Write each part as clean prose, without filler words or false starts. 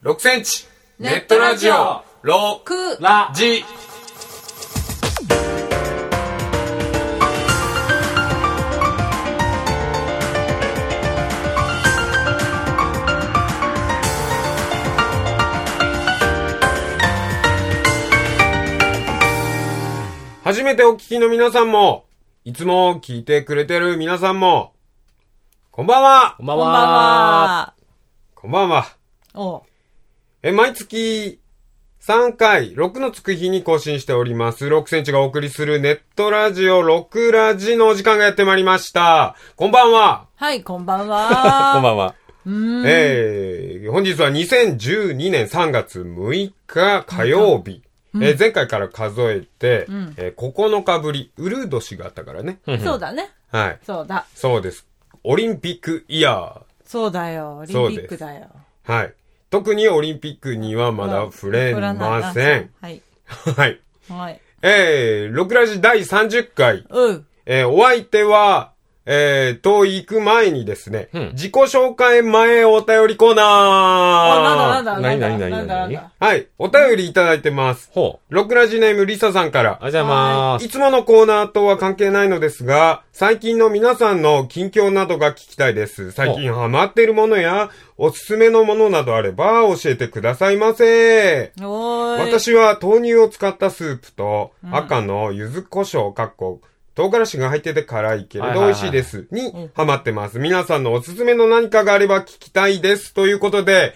6センチネットラジオロクラジ。初めてお聞きの皆さんも、いつも聞いてくれてる皆さんも、こんばんは。 こんばんは。 こんばんは。 お毎月3回6のつく日に更新しております6センチがお送りするネットラジオ6ラジのお時間がやってまいりました。こんばんは。 はい、こんばんは。 こんばんは。 本日は2012年3月6日火曜日。前回から数えて、9日ぶり、ウルー年があったからね。 そうだね。 はい。 そうだ。 そうです。オリンピックイヤー。 そうだよ。オリンピックだよ。 はい。特にオリンピックにはまだ触れません。 はい。 はい。 はい。 6ラジ第30回。お相手は、と行く前にですね、自己紹介前お便りコーナー。 なんだ。 はい、お便りいただいてます。6ラジネームリサさんから。 ありがとうございます。 いつものコーナーとは関係ないのですが、最近の皆さんの近況などが聞きたいです。最近ハマっているものや、おすすめのものなどあれば教えてくださいませ。私は豆乳を使ったスープと、赤の柚子胡椒唐辛子が入ってて辛いけれど美味しいです。にハマってます。皆さんのおすすめの何かがあれば聞きたいです。ということで、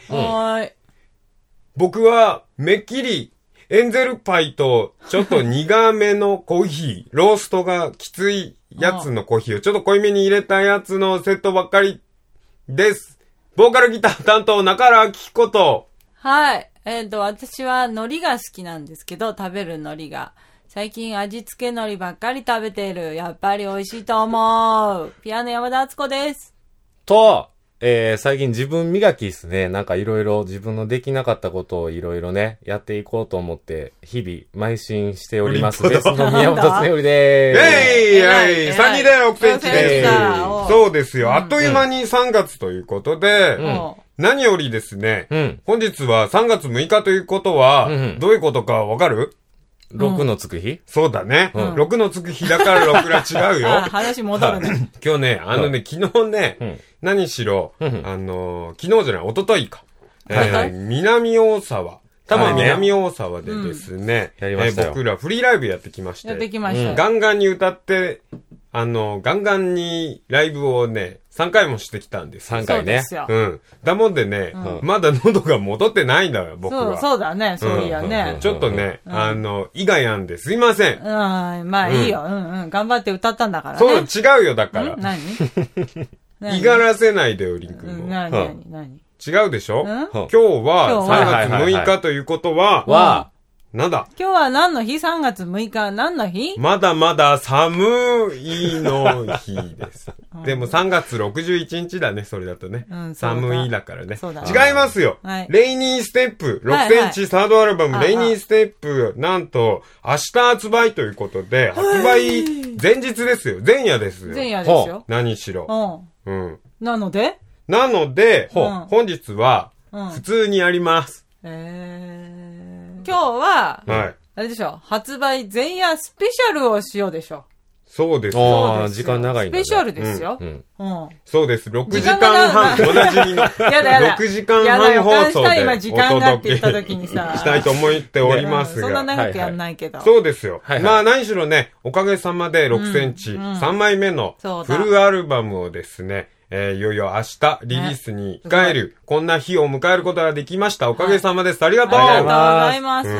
僕はめっきりエンゼルパイとちょっと苦めのコーヒー、ローストがきついやつのコーヒーをちょっと濃いめに入れたやつのセットばっかりです。ボーカルギター担当中原明子と。 はい。私は海苔が好きなんですけど、食べる海苔が。最近味付け海苔ばっかり食べてる。やっぱり美味しいと思う。ピアノ山田敦子です。 と、最近自分磨きですね。なんかいろいろ自分のできなかったことをいろいろね、やっていこうと思って、日々邁進しております。ベースの宮本恒頼でーす。サニーで6センチでーす。そうですよ。あっという間に3月ということで、何よりですね、本日は3月6日ということは、どういうことかわかる ？6のつく日？ そうだね。6のつく日だから6ら違うよ。 話戻るね。 今日ね、昨日ね、何しろ、昨日じゃない、一昨日か。南大沢。多分南大沢でですね、僕らフリーライブやってきまして。 やってきました。 ガンガンに歌って、ガンガンにライブをね、3回もしてきたんです。 3回ね。 だもんでね、まだ喉が戻ってないんだよ、僕は。 そうだね、そういやね。 ちょっとね、胃が病んですいません。 まあいいよ。頑張って歌ったんだからね。 そう、違うよ、だから。 何胃がらせないでよ、リン君も。 何違うでしょ？今日は3月6日ということは、なんだ？ 今日は何の日？ 3 月6日何の日？ まだまだ寒いの日です。でも3月61日だね、それだとね。寒いだからね。違いますよ。レイニーステップ、6センチサードアルバム、レイニーステップ、なんと、明日発売ということで、発売前日ですよ。前夜ですよ。 前夜ですよ。 何しろ。 なので、 本日は、普通にやります。 今日は、あれでしょ、発売前夜スペシャルをしようでしょ。 そうです。 時間長いんだね。 スペシャルですよ。 そうです。6時間半、おなじみの。6時間半放送で今時間がって言った時にさ。 したいと思っておりますが。 そんな長くやんないけど。 そうですよ。まあ何しろね、おかげさまで6センチ、3枚目のフルアルバムをですね、いよいよ明日リリースに控える、こんな日を迎えることができました。おかげさまです。ありがとう。 ありがとうございます。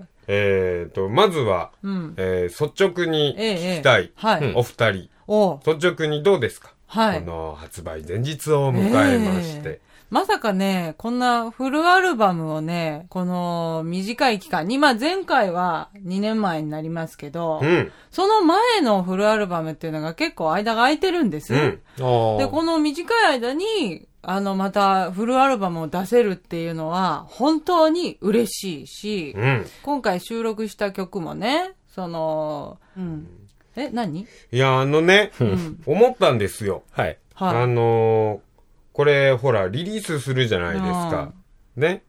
まずは、率直に聞きたい、お二人。率直にどうですか？この発売前日を迎えまして。 まさかね、こんなフルアルバムをね、この短い期間に、前回は2年前になりますけど、その前のフルアルバムっていうのが結構間が空いてるんです。で、この短い間に、またフルアルバムを出せるっていうのは本当に嬉しいし、今回収録した曲もね、何？ いや、思ったんですよ。はい。これ、ほら、リリースするじゃないですか。ね。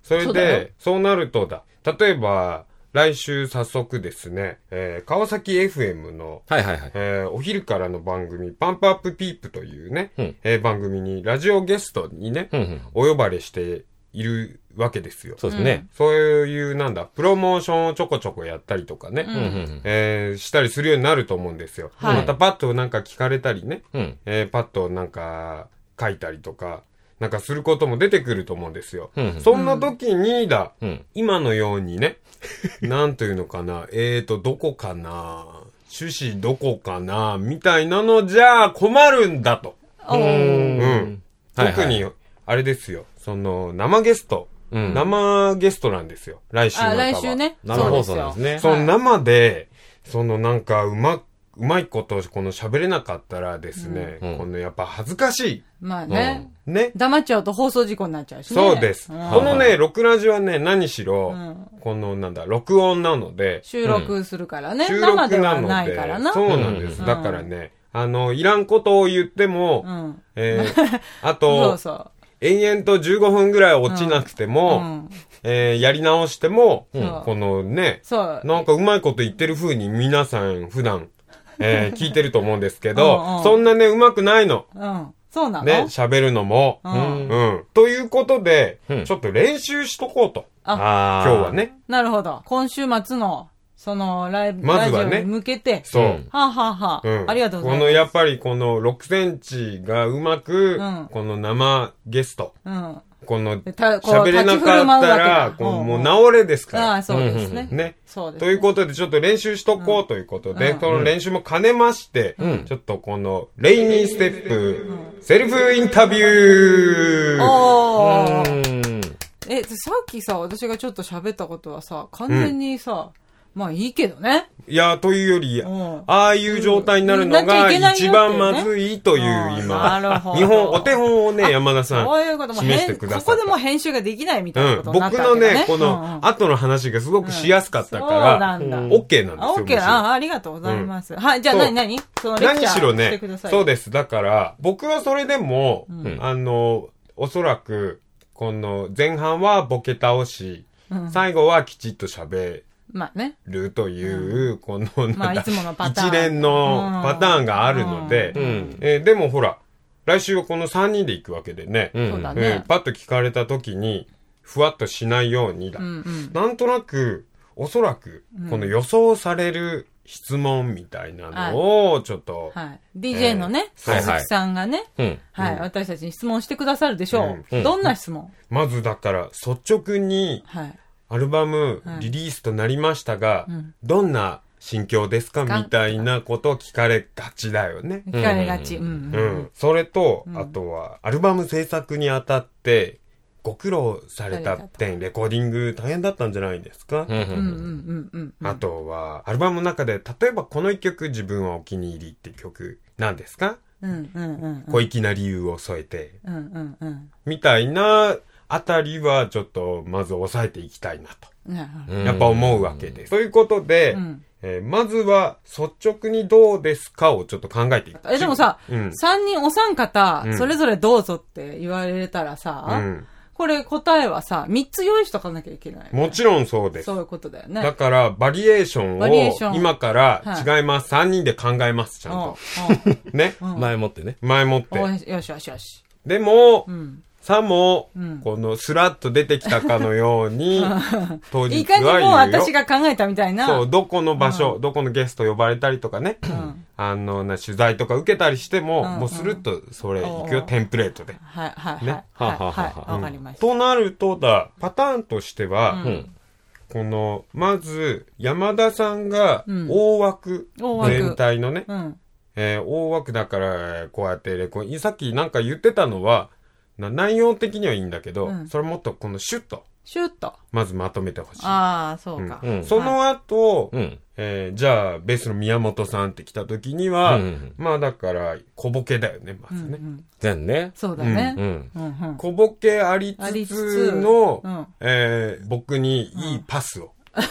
それで、そうなると例えば、来週早速ですね、川崎 FM の、 はいはいはい。 お昼からの番組、パンプアップピープというね、番組にラジオゲストにね、お呼ばれしているわけですよ。 そうですね。 そういうプロモーションをちょこちょこやったりとかね、したりするようになると思うんですよ。またパッとなんか聞かれたりね、パッとなんか書いたりとか、なんかすることも出てくると思うんですよ。そんな時に今のようにね、なんというのかな、どこかな、趣旨どこかな、みたいなのじゃ困るんだと。特に、あれですよ、生ゲスト。生ゲストなんですよ。来週の方は。 来週ね。 生放送なんですね。生で、なんかうまいこと喋れなかったらですね、やっぱ恥ずかしい。 まあね。黙っちゃうと放送事故になっちゃうしね。 そうです。このね、録ラジはね、何しろ、録音なので。 収録するからね。 収録なので。 生ではないからな。 そうなんです。だからね、いらんことを言っても、あと、延々と15分ぐらい落ちなくても、やり直しても、なんかうまいこと言ってる風に皆さん普段、聞いてると思うんですけど、そんなね、うまくないの。 そうなのね、喋るのも。ということで、ちょっと練習しとこうと。今日はね。 なるほど。今週末の、ライブ、 まずはね、 ラジオに向けて。 そう。 はぁはぁはぁ。ありがとうございます。 やっぱり6センチがうまく、生ゲスト。喋れなかったら、もう治れですから。 ああ、そうですね。 ね。ということで、ちょっと練習しとこうということで、その練習も兼ねまして、ちょっとレイニーステップ、セルフインタビュー。 さっきさ、私がちょっと喋ったことはさ、完全にさ、まあいいけどね。 いや、というより、ああいう状態になるのが一番まずいという今、お手本をね、山田さん、示してください。 ここでも編集ができないみたいなことになった僕のね、この後の話がすごくしやすかったから、OK なんですよ。 OK、ありがとうございます。はい、じゃあ何何しろね、そうです。だから、僕はそれでも、おそらく、前半はボケ倒し、最後はきちっと喋るという、一連のパターンがあるので、でもほら、来週はこの3人で行くわけでね、パッと聞かれた時に、ふわっとしないようになんとなく、おそらく、この予想される質問みたいなのを、ちょっと。 DJ のね、鈴木さんがね、私たちに質問してくださるでしょう。どんな質問？ まずだから、率直に、アルバムリリースとなりましたが、どんな心境ですかみたいなことを聞かれがちだよね。 聞かれがち。 それと、あとは、アルバム制作にあたって、ご苦労された点、レコーディング大変だったんじゃないですか？あとは、アルバムの中で、例えばこの一曲自分はお気に入りって曲なんですか？小粋な理由を添えて、みたいな、あたりはちょっとまず抑えていきたいなと。やっぱ思うわけです。ということで、まずは率直にどうですかをちょっと考えていく。 でもさ、3人お三方、それぞれどうぞって言われたらさ、これ答えはさ、3つ用意しとかなきゃいけない。 もちろんそうです。 そういうことだよね。 だから、バリエーションを今から違います。3人で考えます、ちゃんと。ね。 前もってね。 前もって。 よしよしよし。 でも、さも、このスラッと出てきたかのように、当日は言うよ。 いかにも私が考えたみたいな。 そう、どこの場所、どこのゲスト呼ばれたりとかね、取材とか受けたりしても、もうスルッとそれ行くよ、テンプレートで。 はい、はい、はい。わかりました。 となるとパターンとしては、まず、山田さんが大枠、全体のね、大枠だから、こうやってさっきなんか言ってたのは、内容的にはいいんだけど、それもっとシュッと。まずまとめてほしい。 ああ、そうか。 その後、じゃあ、ベースの宮本さんって来た時には、まあだから、小ボケだよね、まずね。 全ね。 そうだね。 小ボケありつつの、僕にいいパスを。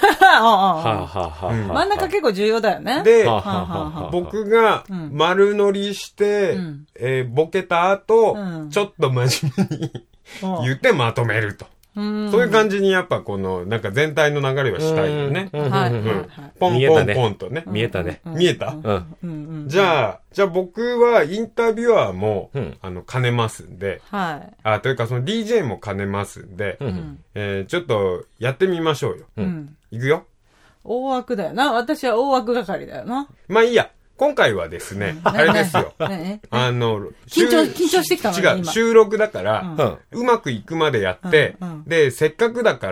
真ん中結構重要だよね。 で、僕が丸乗りして、ボケた後、ちょっと真面目に言ってまとめると。 そういう感じにやっぱこの、なんか全体の流れはしたいよね。 はい。 ポンポンポンとね。 見えたね。 見えた？じゃあ僕はインタビュアーも、兼ねますんで。はい。というかその DJ も兼ねますんで、ちょっとやってみましょうよ。いくよ。 大枠だよな。私は大枠係だよな。 まあいいや。今回はですね、あれですよ。 緊張してきたのね。 違う、収録だから、うまくいくまでやって、で、せっかくだから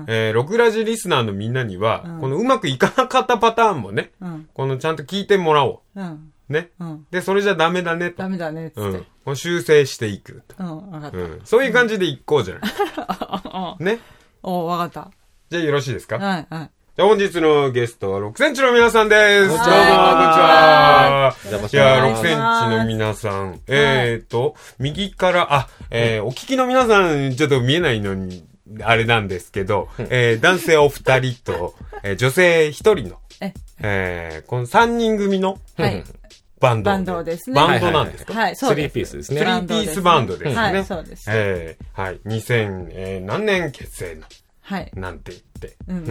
、6ラジリスナーのみんなには、このうまくいかなかったパターンもね、このちゃんと聞いてもらおう。ね。で、それじゃダメだねと。 ダメだね、つって。 修正していくと。 わかった。 そういう感じでいこうじゃない。ね。 わかった。 じゃあよろしいですか？ はい、はい。 本日のゲストは6センチの皆さんです。どうも、こんにちは。 いや、6センチの皆さん。右から、お聞きの皆さん、ちょっと見えないのに、あれなんですけど、男性お二人と、女性一人の、この3人組の、バンドですね。バンドなんですか？ はい、そうです。 3ピースですね。 3ピースバンドですね。 はい、そうです。 はい、2000、何年結成の。 はい。 なんて言って。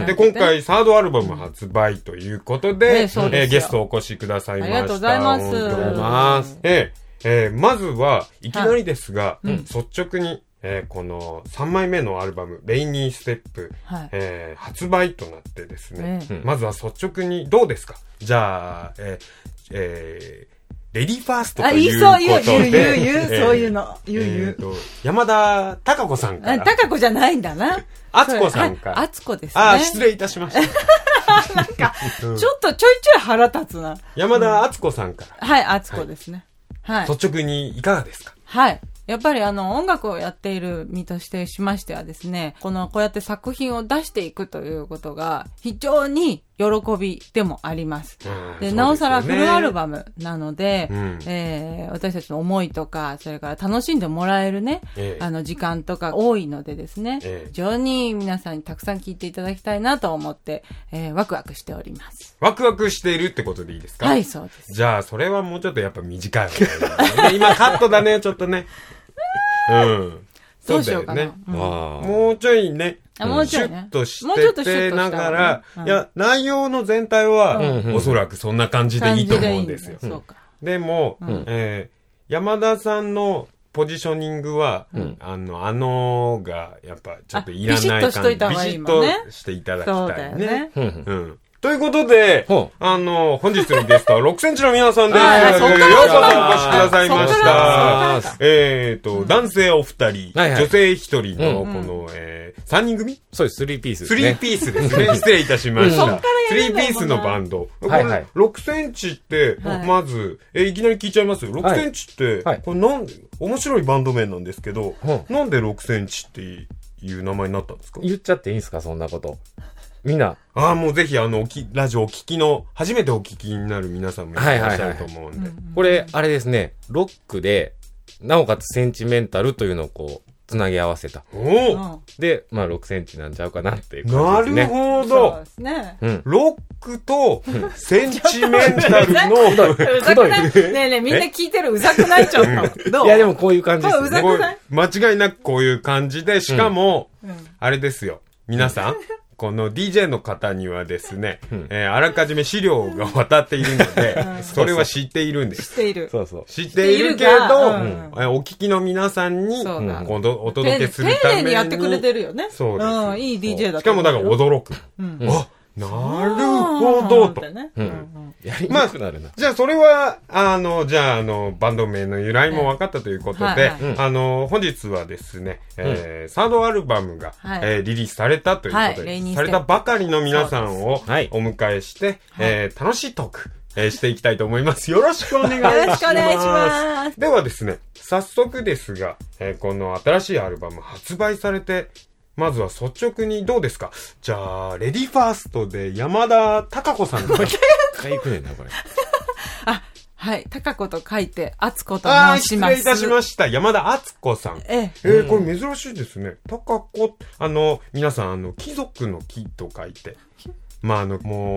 で、今回、サードアルバム発売ということで、ゲストお越しくださいました。 ありがとうございます。 ありがとうございます。 まずは、いきなりですが、率直に、この3枚目のアルバム、レイニーステップ、発売となってですね、まずは率直にどうですか？じゃあ、レディーファーストということで。 言う、そういうの。言う。 山田貴子さんから。 貴子じゃないんだな。 敦子さんから。 敦子ですね。 失礼いたしました。 なんか、ちょっとちょいちょい腹立つな。 山田敦子さんから。 はい、敦子ですね。はい。 率直にいかがですか？ はい。やっぱり音楽をやっている身としてしましてはですね、こうやって作品を出していくということが非常に喜びでもあります。で、なおさらフルアルバムなので、私たちの思いとか、それから楽しんでもらえるね、時間とか多いのでですね、非常に皆さんにたくさん聴いていただきたいなと思って、ワクワクしております。 ワクワクしているってことでいいですか？ はい、そうです。 じゃあ、それはもうちょっとやっぱ短い方がいい、ね。今カットだね、ちょっとね。 どうしようかな。 もうちょいね。 もうちょいね。 シュッとしててながら、いや、内容の全体は、おそらくそんな感じでいいと思うんですよ。でも、山田さんのポジショニングは、が、やっぱちょっといらない感じ。ビシッとしていただきたいね。ということで、本日のゲストは6センチの皆さんです。ようこそお越しくださいました。男性お二人、女性一人の、この、3人組？ そうです、3ピースですね。3ピースですね。失礼いたしました。3ピースのバンド。これ、6センチって、まず、いきなり聞いちゃいますよ。6センチって、これ面白いバンド名なんですけど、なんで6センチっていう名前になったんですか？ 言っちゃっていいんですか、そんなこと。みんな。 もうぜひラジオお聞きの、初めてお聞きになる皆さんもいらっしゃると思うんで。 これ、あれですね、ロックで、なおかつセンチメンタルというのをつなぎ合わせた。で、6センチなんちゃうかなっていう感じですね。 なるほど。そうですね。ロックとセンチメンタルの。 うざくない？ねえねえ、みんな聞いてるうざくない？ちょっと。どう？ いや、でもこういう感じですね。 うざくない？ 間違いなくこういう感じで、しかも、あれですよ。皆さん。この DJ の方にはですね、あらかじめ資料が渡っているので、それは知っているんです。 知っている。 そうそう。 知っているけど、お聞きの皆さんに、お届けするために。 丁寧にやってくれてるよね。 そうです。 いい DJ だしかもだから驚く。なるほど、と。 やりにくくなるな。 じゃあ、それは、バンド名の由来も分かったということで、本日はですね、サードアルバムが、リリースされたということで、されたばかりの皆さんをお迎えして、楽しいトーク、していきたいと思います。よろしくお願いします。 よろしくお願いします。 ではですね、早速ですが、この新しいアルバム発売されて、まずは率直にどうですか？じゃあ、レディーファーストで山田貴子さんです。 かいくねんな、これ。 はい。貴子と書いて、敦子と申します。 失礼いたしました。山田敦子さん。これ珍しいですね。貴子、皆さん、貴族の貴と書いて。も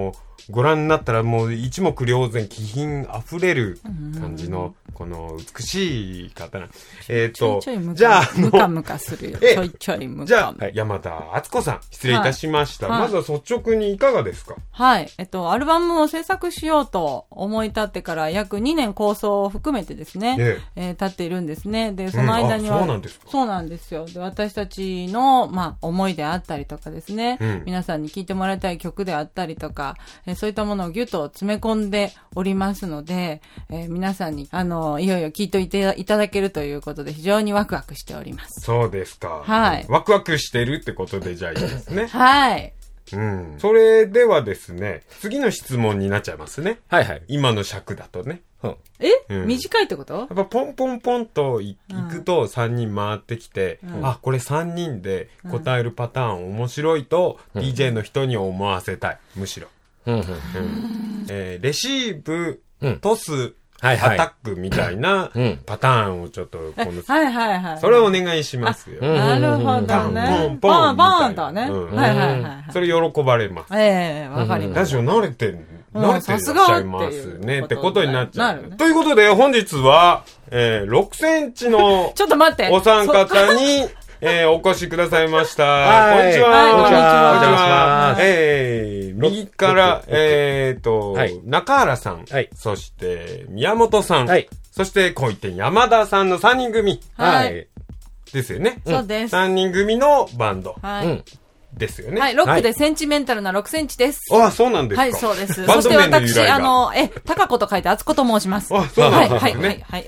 ご覧になったらもう一目瞭然、気品あふれる感じの、この美しい方な。 じゃあ、ムカムカするよ。ちょいちょいムカムカ。 じゃあ、山田敦子さん、失礼いたしました。まずは率直にいかがですか？ はい。アルバムを制作しようと思い立ってから約2年構想を含めてですね、経っているんですね。で、その間には、 そうなんですか？ そうなんですよ。で、私たちの、思いであったりとかですね、皆さんに聴いてもらいたい曲であったりとか、そういったものをギュッと詰め込んでおりますので、皆さんに、いよいよ聴いていただけるということで非常にワクワクしております。 そうですか。 はい。 ワクワクしてるってことでじゃあいいですね。 はい。 うん。それではですね、次の質問になっちゃいますね。 はいはい。 今の尺だとね。 短いってこと？ やっぱポンポンポンと行くと3人回ってきて、これ3人で答えるパターン面白いと DJ の人に思わせたい。むしろ。レシーブ、トス、アタックみたいなパターンをちょっとそれをお願いしますよ。 なるほどね。 ポンポンポンとね。 それ喜ばれます。 わかります。 ラジオ慣れてらっしゃいますねってことになっちゃう。ということで本日は6センチのちょっと待ってお三方にお越しくださいました。こんにちは。 こんにちは。 右から、中原さん、そして、宮本さん、そして、こう言って山田さんの3人組。ですよね。 そうです。 3人組のバンド。ですよね。 はい、ロックでセンチメンタルな6センチです。 あ、そうなんですか。 はい、そうです。そして私、高子と書いて厚子と申します。 あ、そうなんですね。はい。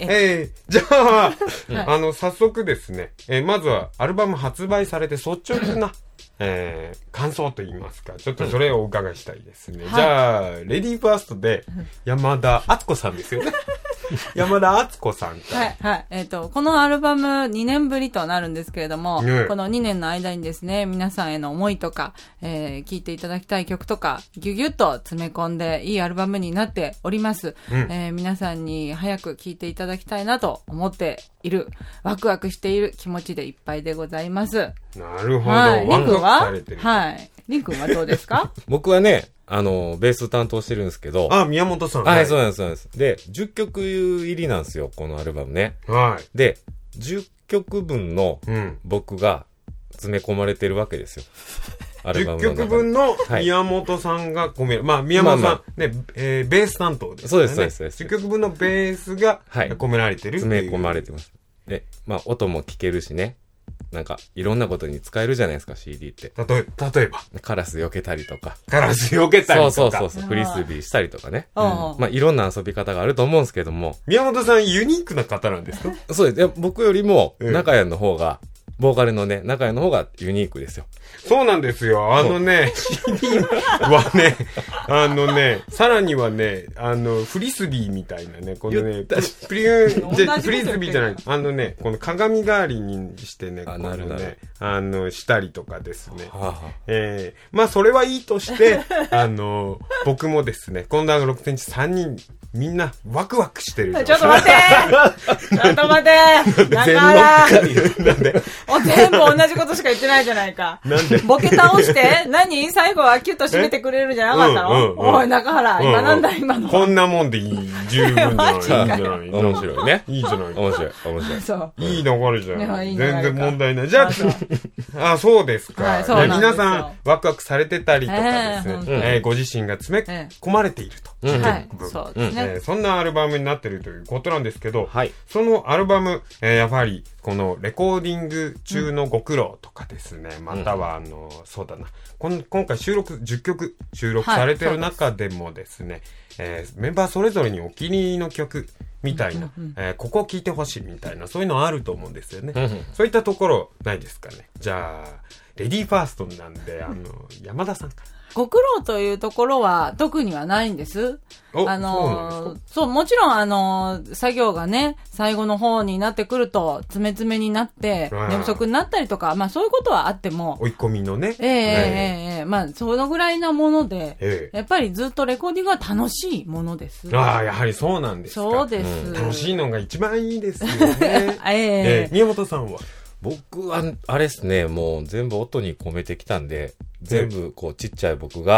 じゃあ、早速ですね、まずはアルバム発売されて率直な、感想といいますか、ちょっとそれをお伺いしたいですね。じゃあ、レディーファーストで、山田敦子さんですよね。山田敦子さんか。 はい。このアルバム2年ぶりとなるんですけれども、この2年の間にですね、皆さんへの思いとか、聴いていただきたい曲とか、ギュギュッと詰め込んでいいアルバムになっております。皆さんに早く聴いていただきたいなと思っている、ワクワクしている気持ちでいっぱいでございます。 なるほど。 リン君はリン君はどうですか？ 僕はね、ベース担当してるんですけど。 あ、宮本さん。 はい、そうなんです、そうなんです。で、10曲入りなんですよ、このアルバムね。 はい。 で、10曲分の僕が詰め込まれてるわけですよ。 アルバムの10曲分の宮本さんが込める。宮本さん、ね、ベース担当ですね。 そうです、そうです。 10曲分のベースが込められてる。 詰め込まれてます。で、音も聴けるしね。なんか、いろんなことに使えるじゃないですか、CD って。 例えば。 カラス避けたりとか。 カラス避けたりとか。 そう。フリスビーしたりとかね。いろんな遊び方があると思うんですけども。 宮本さんユニークな方なんですか？ そうです。僕よりも、中谷の方が、ボーカルのね、中谷の方がユニークですよ。 そうなんですよ。CD はね、さらにはね、フリスビーみたいなね、このね、フリスビーじゃない、この鏡代わりにしてね、このね、したりとかですね。それはいいとして、僕もですね、この6センチ3人、みんなワクワクしてる。 ちょっと待ってちょっと待ってだから全部同じことしか言ってないじゃないか。 なんでボケ倒して何最後はキュッと締めてくれるじゃなかったの？おい、中原、今なんだ今の。 こんなもんでいい。十分じゃない。いいんじゃない。 面白いね。 いいじゃない。 面白い。 そう。 いい流れじゃない。全然問題ない。じゃあ、そうですか。皆さん、ワクワクされてたりとかですね、ご自身が詰め込まれていると。 そうですね。 そんなアルバムになってるということなんですけど、そのアルバム、やはり、このレコーディング中のご苦労とかですね、またはそうだな、今回10曲収録されてる中でもですね、メンバーそれぞれにお気に入りの曲みたいな、ここを聴いてほしいみたいな、そういうのあると思うんですよね。そういったところないですかね。じゃあ、レディーファーストなんで、山田さんから。 ご苦労というところは特にはないんです。そう、もちろん作業がね、最後の方になってくると、詰めになって、寝不足になったりとか、そういうことはあっても。 追い込みのね。 そのぐらいなもので、やっぱりずっとレコーディングは楽しいものです。 ああ、やはりそうなんですか。 そうです。 楽しいのが一番いいですよね。宮本さんは？ 僕は、あれですね、もう全部音に込めてきたんで、全部ちっちゃい僕が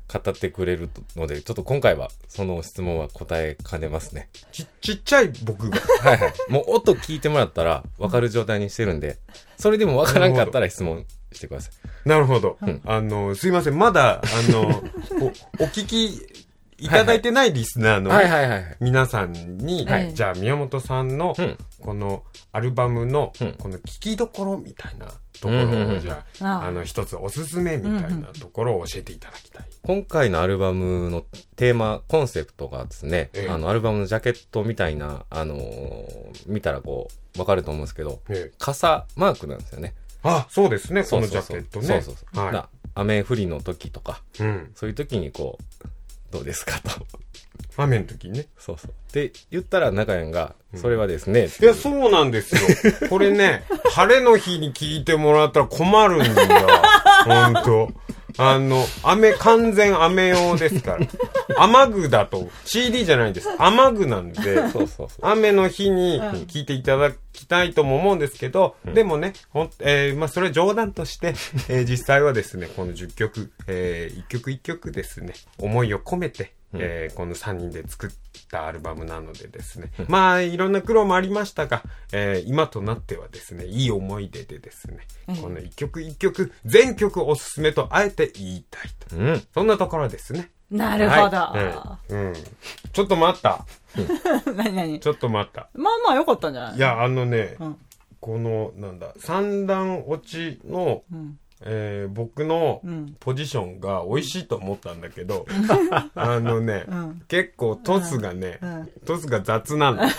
語ってくれるので、ちょっと今回はその質問は答えかねますね。 ちっちゃい僕が。 はいはい。もう音聞いてもらったら分かる状態にしてるんで、それでも分からんかったら質問してください。 なるほど。すいません。まだ、お聞きいただいてないリスナーの皆さんに、じゃあ宮本さんのこのアルバムのこの聞きどころみたいなところをじゃあ一つおすすめみたいなところを教えていただきたい。 今回のアルバムのテーマコンセプトがですね、アルバムのジャケットみたいな見たらこうわかると思うんですけど、傘マークなんですよね。 あ、そうですね。このジャケットね。 そう。雨降りの時とか、そういう時にこうどうですかと。 雨の時にね。 そう。って言ったら中山が、それはですね。 いや、そうなんですよ。これね、晴れの日に聞いてもらったら困るんだよ。ほんと。完全雨用ですから。雨具だと、CD じゃないです。雨具なんで、雨の日に聞いていただきたいとも思うんですけど、でもね、それ冗談として、実際はですね、この10曲、一曲一曲ですね、思いを込めて、この3人で作ったアルバムなのでですね、まあいろんな苦労もありましたが、今となってはですね、いい思い出でですね、この一曲一曲全曲おすすめとあえて言いたいと、そんなところですね。 なるほど、 ちょっと待った。 何ちょっと待った。 まあまあ良かったんじゃない？ いや、このなんだ三段落ちの、僕のポジションが美味しいと思ったんだけど、結構トスがね、トスが雑なの。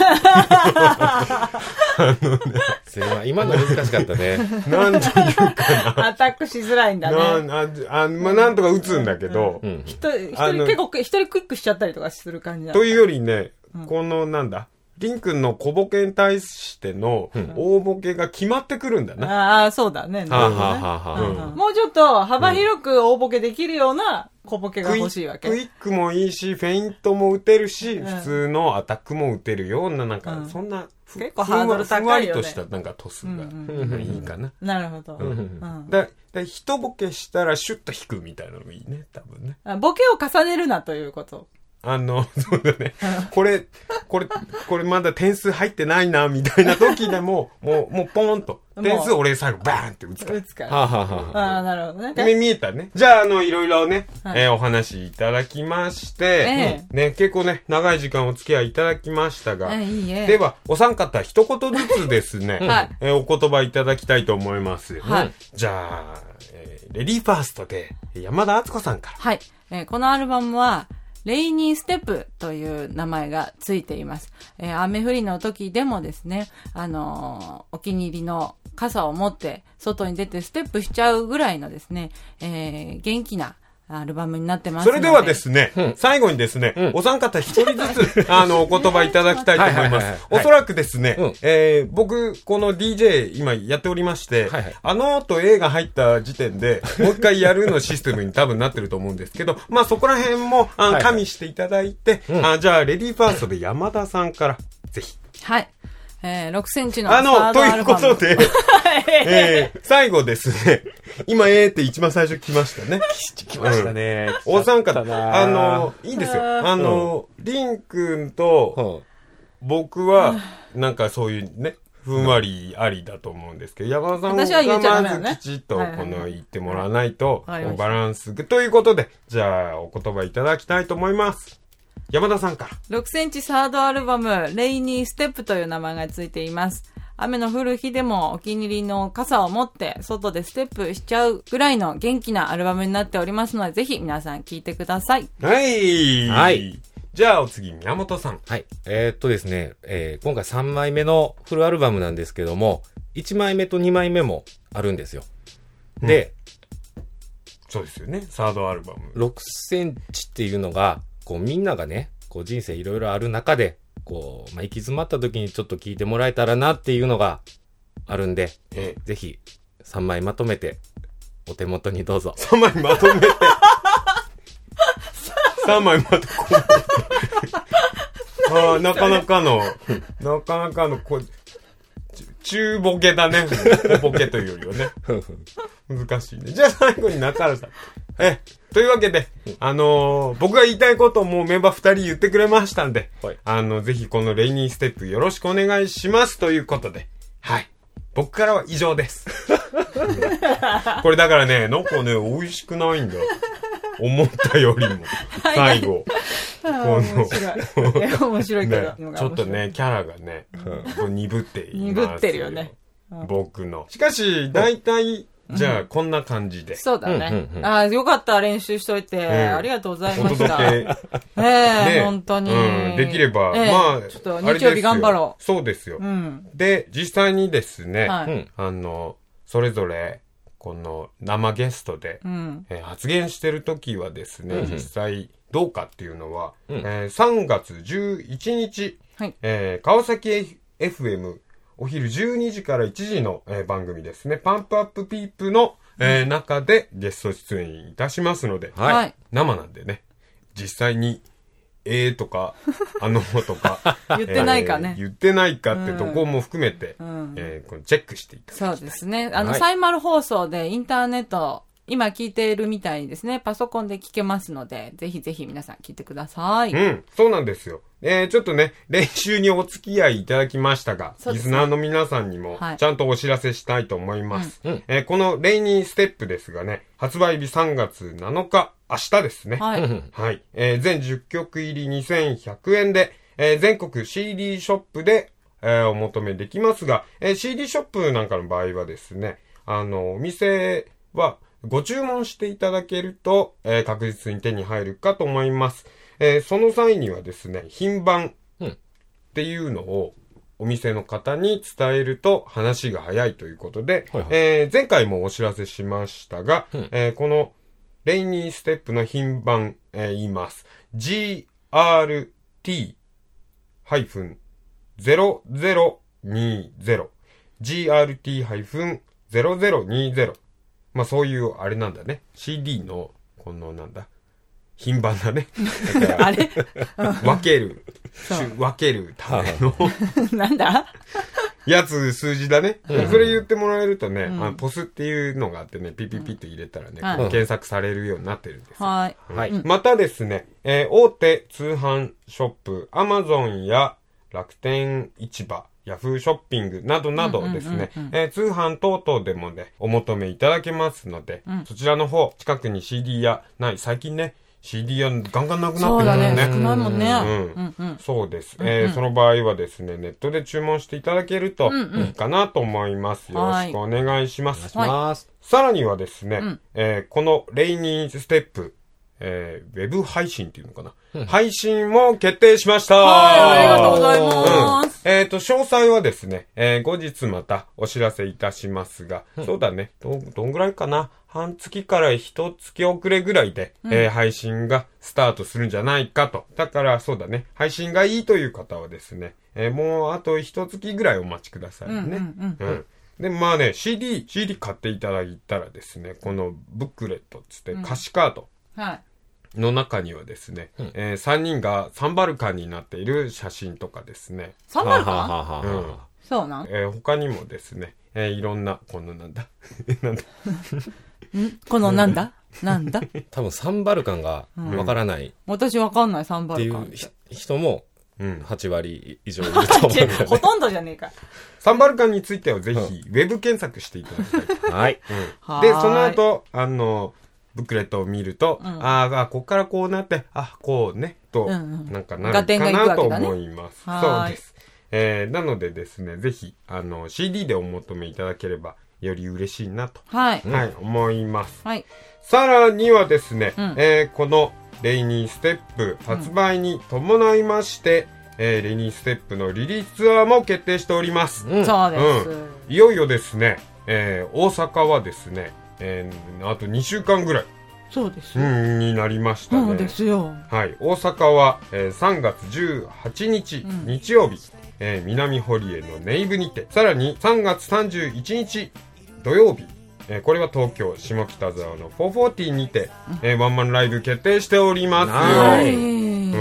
今の難しかったね。 なんていうかな。 アタックしづらいんだね。 なんとか打つんだけど、 一人クイックしちゃったりとかする感じだ。 というよりね、このなんだ、リン君の小ボケに対しての大ボケが決まってくるんだな。 ああ、そうだね。もうちょっと幅広く大ボケできるような小ボケが欲しいわけ。 クイックもいいし、フェイントも打てるし、普通のアタックも打てるような、なんか、そんな、 結構ハードル高いよね。 ふんわりとしたなんかトスがいいかな。 なるほど。 だ一ボケしたらシュッと引くみたいなのがいいね、多分ね。 ボケを重ねるなということ。 そうだね。これまだ点数入ってないな、みたいな時でも、もうポーンと。点数俺最後バーンって打つから。 ああ、なるほどね。 見えたね。じゃあ、いろいろね、お話いただきまして、ね、結構ね、長い時間お付き合いいただきましたが、では、お三方一言ずつですね、お言葉いただきたいと思います。じゃあ、レディーファーストで、山田敦子さんから。 はい。このアルバムは、レイニーステップという名前がついています。雨降りの時でもですね、お気に入りの傘を持って外に出てステップしちゃうぐらいのですね、元気なアルバムになってますので。 それではですね、最後にですね、お三方一人ずつ、お言葉いただきたいと思います。おそらくですね、僕、この DJ 今やっておりまして、と A が入った時点で、もう一回やるのシステムに多分なってると思うんですけど、まあそこら辺も、加味していただいて、じゃあ、レディーファーストで山田さんから、ぜひ。 はい。6センチのサードアルバム。 ということで、最後ですね、今って一番最初来ましたね。 来ましたね。 お三方、いいですよ。リン君と、僕は、なんかそういうね、ふんわりありだと思うんですけど、山田さんがまずきちっと言ってもらわないと、バランス。ということで、じゃあお言葉いただきたいと思います。山田さんから。 6センチサードアルバム、レイニーステップという名前がついています。雨の降る日でもお気に入りの傘を持って外でステップしちゃうぐらいの元気なアルバムになっておりますので、ぜひ皆さん聴いてください。 はい。じゃあお次、宮本さん。 はい。ですね、今回3枚目のフルアルバムなんですけども、1枚目と2枚目もあるんですよ。で、 そうですよね、サードアルバム。 6センチっていうのが、こうみんながね、こう人生いろいろある中で、こう、行き詰まった時にちょっと聞いてもらえたらなっていうのがあるんで、ぜひ3枚まとめてお手元にどうぞ。 3枚まとめて。3枚まとめて。なかなかの、 中ボケだね。ボケというよりはね。難しいね。じゃあ最後に中原さん。というわけで、僕が言いたいことをもうメンバー2人言ってくれましたんで、はい、ぜひこのレイニーステップよろしくお願いしますということで、はい。僕からは以上です。これだからね、なんかね、美味しくないんだよ。思ったよりも、最後。 面白いけど、 ね。ちょっとね、キャラがね、鈍っています。 鈍ってるよね。 僕の。しかし、大体、じゃあ、こんな感じで。 そうだね。よかった、練習しといて。ありがとうございました。本当に。 できれば、まあ、 ちょっと日曜日頑張ろう。そうですよ。で、実際にですね、それぞれ、この生ゲストで発言してるときはですね、実際どうかっていうのは、3月11日、川崎 FM、お昼12時から1時の、番組ですね。パンプアップピープの、中でゲスト出演いたしますので、 はい、 生なんでね、実際に、とか、とか、 言ってないかね。 言ってないかってとこも含めて、このチェックしていただきたい。 そうですね。サイマル放送でインターネット、今聞いているみたいにですね、パソコンで聞けますので、ぜひぜひ皆さん聞いてください。 そうなんですよ。ちょっとね、練習にお付き合いいただきましたが、リスナーの皆さんにも、ちゃんとお知らせしたいと思います。このレイニーステップですがね、発売日3月7日、明日ですね。 はい。 はい。全10曲入り2100円で、全国 CD ショップで、お求めできますが、CD ショップなんかの場合はですね、お店は、ご注文していただけると、確実に手に入るかと思います。その際にはですね、品番っていうのをお店の方に伝えると話が早いということで、前回もお知らせしましたが、このレイニーステップの品番、言います。GRT-0020 GRT-0020 まあそういうあれなんだね。CD のこのなんだ品番だね。だからあれ分けるためのなんだやつ数字だね。それ言ってもらえるとね、ポスっていうのがあってね、ピピピって入れたらね、検索されるようになってるんです。 はい。 またですね、大手通販ショップ Amazon や楽天市場ヤフーショッピングなどなどですね、通販等々でもね、お求めいただけますので、そちらの方、近くに CD やない、最近ね、CD やガンガンなくなってるからね。 そうだね、少ないもんね。 そうです。その場合はですね、ネットで注文していただけるといいかなと思います。よろしくお願いします。さらにはですね、このレイニーステップ、ウェブ配信っていうのかな、配信も決定しました。 はい、ありがとうございます。 詳細はですね、後日またお知らせいたしますが、そうだね、どんぐらいかな、半月から一月遅れぐらいで、配信がスタートするんじゃないかと。だからそうだね、配信がいいという方はですね、もうあと一月ぐらいお待ちくださいね。で、まあね、CD 買っていただいたらですね、このブックレットつって歌詞カード。の中にはですね、3人がサンバルカンになっている写真とかですね。 サンバルカン？そうなん？ 他にもですね、いろんな、このなんだこのなんだ多分サンバルカンがわからない。 私わかんない、サンバルカン。 っていう人も、8割以上いると思う。 ほとんどじゃねえか。 サンバルカンについてはぜひ、ウェブ検索していただきたい。 はい。 で、その後、ブックレットを見ると、こっからこうなって、こうね、と、なんかなるかなと思います。そうです。なのでですね、ぜひ、CD でお求めいただければ、より嬉しいなと、思います。さらにはですね、このレイニーステップ発売に伴いまして、レイニーステップのリリースツアーも決定しております。 そうです。 いよいよですね、大阪はですね、あと2週間ぐらい。 そうです。 になりましたね。 そうですよ。 はい。大阪は、3月18日、日曜日、南堀江のネイブにて、さらに3月31日土曜日、これは東京下北沢の440にて、ワンマンライブ決定しておりますよ。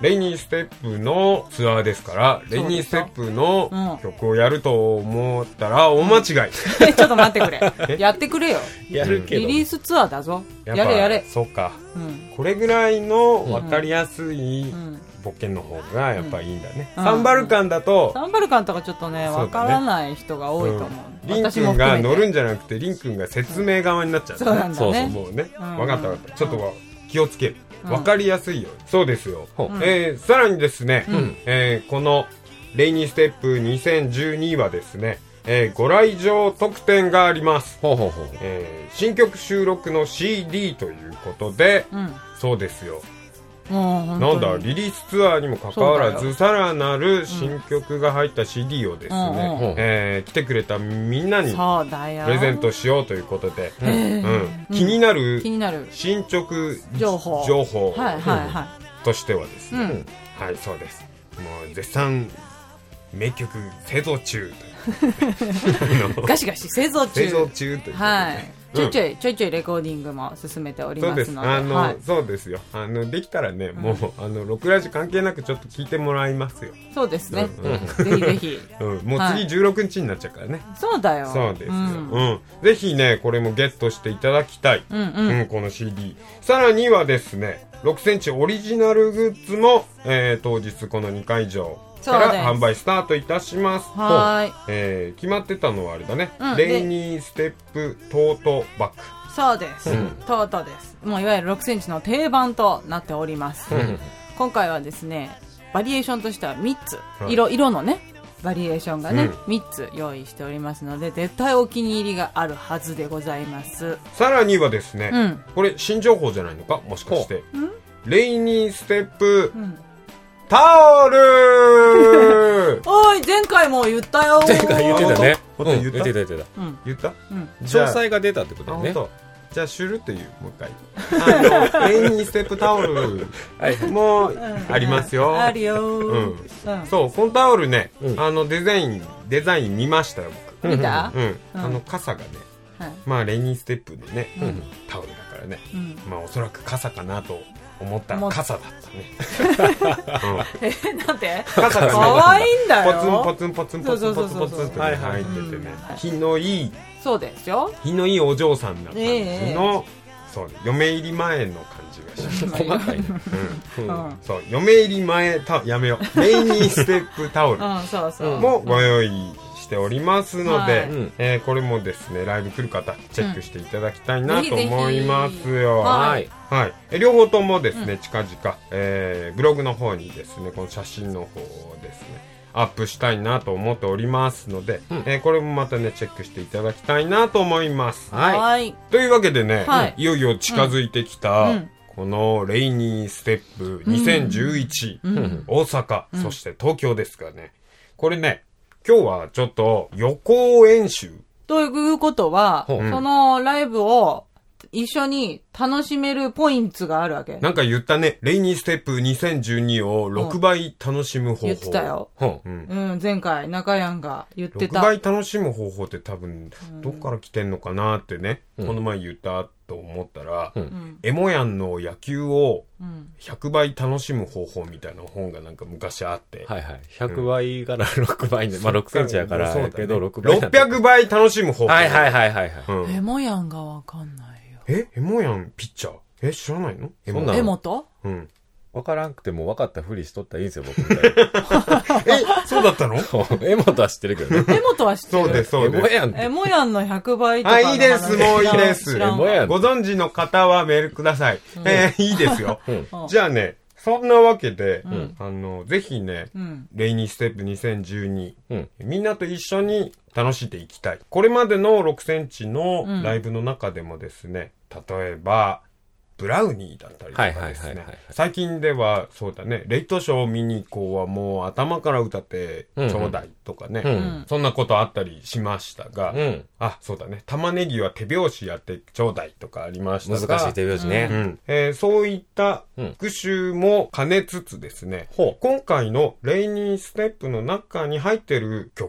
レイニーステップのツアーですから、レイニーステップの曲をやると思ったら大間違い。 ちょっと待ってくれ。やってくれよ。 やるけど。 リリースツアーだぞ。やれやれ。 そうか。これぐらいの分かりやすいボケの方がやっぱいいんだね。サンバルカンだと。 サンバルカンとかちょっとね、分からない人が多いと思う。 リン君が乗るんじゃなくて、リン君が説明側になっちゃう。 そうなんだね。 もうね。分かった分かった。ちょっと気をつける。分かりやすいよ。そうですよ。さらにですね、このレイニーステップ2012はですね、ご来場特典があります。新曲収録の CD ということで、そうですよ。なんだ、リリースツアーにもかかわらず、さらなる新曲が入った CD をですね、来てくれたみんなにプレゼントしようということで、気になる進捗情報としてはですね、はい、そうです。もう絶賛名曲製造中ガシガシ製造中ということで、はい、 ちょいちょいレコーディングも進めておりますので、 そうですよ。できたらね、もうロクラジ関係なくちょっと聞いてもらいますよ。 そうですね。ぜひぜひ。 もう次16日になっちゃうからね。 そうだよ。 そうですよ。ぜひね、これもゲットしていただきたい。この CD。さらにはですね、6センチオリジナルグッズも当日この2会場から販売スタートいたします。決まってたのはあれだね、レイニーステップトートバッグ。 そうです、トートです。もういわゆる6センチの定番となっております。今回はですね、バリエーションとしては3つ、色のねバリエーションがね、3つ用意しておりますので、絶対お気に入りがあるはずでございます。 さらにはですね、これ新情報じゃないのか、もしかしてレイニーステップタオルおい、前回も言ったよ。 前回言ってたね。 言った言った詳細が出たってことだよね。 じゃあシュルというもう一回レイニーステップタオルもありますよ。 あるよ。 そう、このタオルね、デザイン見ましたよ、僕。 見た？ 傘がね、まあレイニーステップのねタオルだからね、まあおそらく傘かなと思ったら傘だったね。 なんて？ 傘がね、 かわいいんだよ。 ポツンって入っててね、品のいい、 そうですよ。 品のいいお嬢さんな感じの、そう、嫁入り前の感じがします。 細かいね。 そう、嫁入り前やめよう。レイニーステップタオルもご用意しておりますので、これもですね、ライブ来る方チェックしていただきたいなと思いますよ。はい。両方ともですね、近々ブログの方にですね、この写真の方をですねアップしたいなと思っておりますので、これもまたねチェックしていただきたいなと思います。はい。というわけでね、いよいよ近づいてきたこのレイニーステップ2011、大阪、そして東京ですからね。これね、今日はちょっと予行演習ということは、そのライブを一緒に楽しめるポイントがあるわけ。 なんか言ったね。レイニーステップ2012を6倍楽しむ方法。 言ってたよ。前回中山が言ってた。 6倍楽しむ方法って多分どっから来てんのかなってね、この前言ったと思ったら、エモヤンの野球を100倍楽しむ方法みたいな本がなんか昔あって。 100倍から6倍で、まあ6センチやからだけど6 倍。600倍楽しむ方法。 エモヤンがわかんない。 エモヤンピッチャー知らないの？ エモと？ わからんくても分かったふりしとったらいいんですよ、僕。 そうだったの？ エモとは知ってるけどね。 エモとは知ってる。 そうです、そうです。 エモヤンの100倍とか。 いいです、もういいです。ご存知の方はメールください。いいですよ。じゃあね、そんなわけで、ぜひね、レイニーステップ2012、みんなと一緒に楽しんでいきたい。これまでの6センチのライブの中でもですね、例えば、ブラウニーだったりとかですね。最近では、そうだね、レイトショーを見に行こうはもう頭から歌ってちょうだいとかね、そんなことあったりしましたが、そうだね、玉ねぎは手拍子やってちょうだいとかありましたが、 難しい手拍子ね。 そういった復習も兼ねつつですね、今回のレイニーステップの中に入ってる曲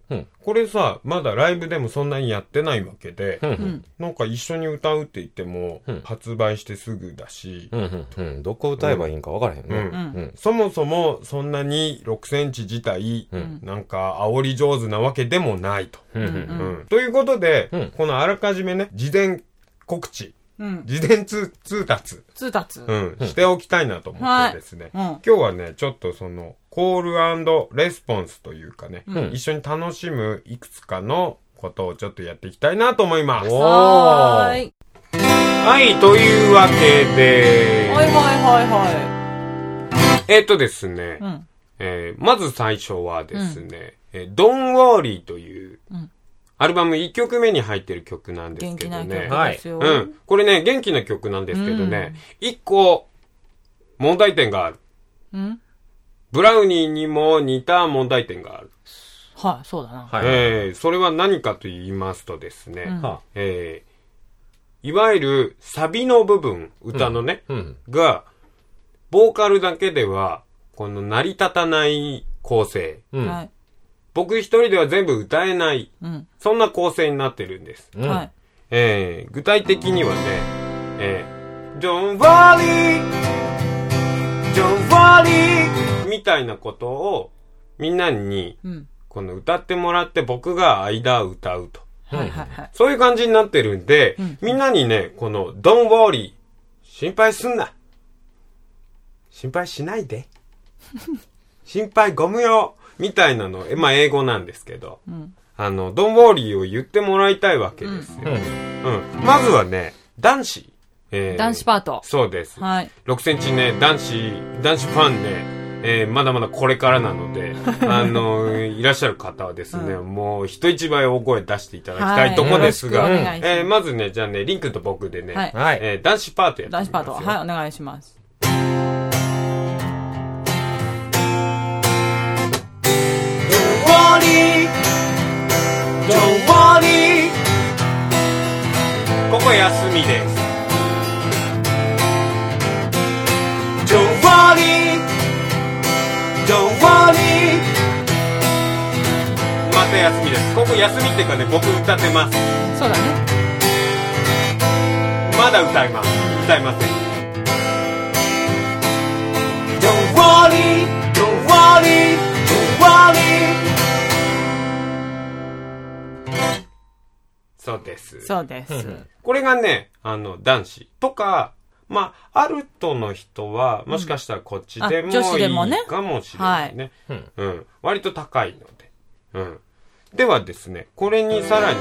これさ、まだライブでもそんなにやってないわけで、なんか一緒に歌うって言っても、発売してすぐだし、 どこ歌えばいいんか分からへんね。 そもそもそんなに6センチ自体、なんか煽り上手なわけでもないと。ということで、このあらかじめね、事前告知、事前通達しておきたいなと思ってですね、今日はね、ちょっとその、コール&レスポンスというかね、一緒に楽しむいくつかのことをちょっとやっていきたいなと思います。 はい。 はい、というわけで、ですね、まず最初はですね、Don't Worry という、アルバム1曲目に入ってる曲なんですけどね。これね、元気な曲なんですけどね、1個、問題点がある。ブラウニーにも似た問題点がある。 はい、そうだな。 それは何かと言いますとですね、いわゆるサビの部分、歌のね、が、ボーカルだけでは、この成り立たない構成。僕一人では全部歌えない。そんな構成になってるんです。具体的にはね、Don't worry, don't worry みたいなことをみんなに、この歌ってもらって僕が間歌うと。そういう感じになってるんで、みんなにね、この Don't worry 心配すんな。心配しないで。心配ご無用みたいなの、まあ英語なんですけど、Don't worry を言ってもらいたいわけですよ。まずはね、男子。 男子パート。 そうです。6センチね、男子ファンね、まだまだこれからなので、いらっしゃる方はですね、もう人一倍大声出していただきたいところですが、まずね、じゃあね、リン君と僕でね、男子パートやってみますよ。 男子パート、はい、お願いします。 Don't worry ここ休みです。Don't worry Don't worry また休みです。ここ休みっていうかね、僕歌ってます。 そうだね。 まだ歌います。歌いません。Don't worry Don't worry Don't worryそうです。 そうです。 これがね、男子とか、まあ、アルトの人は、もしかしたらこっちでもいいかもしれないね。割と高いので。ではですね、これにさらに、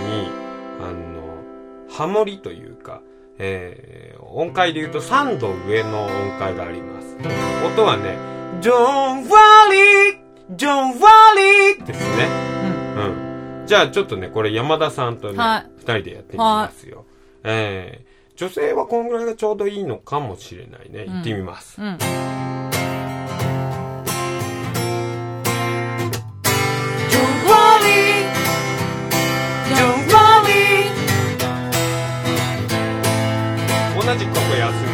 ハモリというか、音階で言うと3度上の音階があります。音はね、Don't worry! Don't worry! ですね。じゃあちょっとね、これ山田さんとね、2人でやってみますよ。女性はこんぐらいがちょうどいいのかもしれないね。行ってみます。Don't worry Don't worry 同じくここ休みです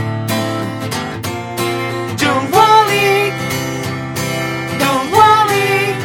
。Don't worry Don't worry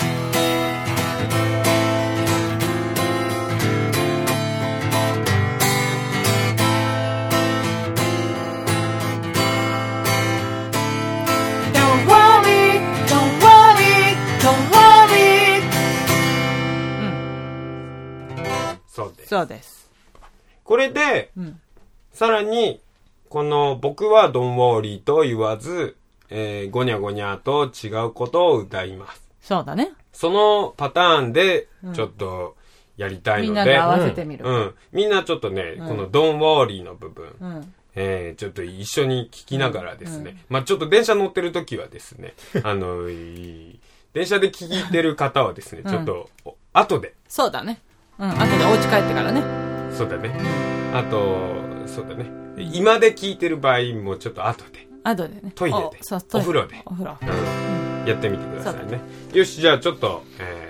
そうです。これで、さらに、この僕はDon't worryと言わず、ゴニャゴニャと違うことを歌います。 そうだね。 そのパターンで、ちょっとやりたいので、 みんなで合わせてみる。 みんなちょっとね、このDon't worryの部分、ちょっと一緒に聞きながらですね、まあちょっと電車乗ってる時はですね、電車で聞いてる方はですね、ちょっと、後で。 そうだね。後でお家帰ってからね。 そうだね。あと、そうだね。今で聞いてる場合もちょっと後で。 後でね。 トイレで。お風呂で。 お風呂。 やってみてくださいね。よし、じゃあちょっと、